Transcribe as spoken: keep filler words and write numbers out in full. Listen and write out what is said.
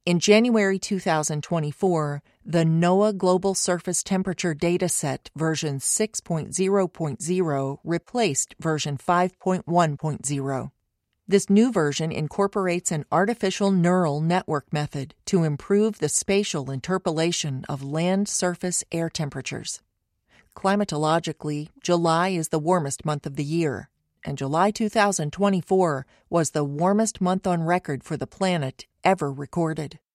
In January two thousand twenty-four, the NOAA Global Surface Temperature Dataset version six point zero point zero replaced version five point one point zero. This new version incorporates an artificial neural network method to improve the spatial interpolation of land surface air temperatures. Climatologically, July is the warmest month of the year, and July two thousand twenty-four was the warmest month on record for the planet ever recorded.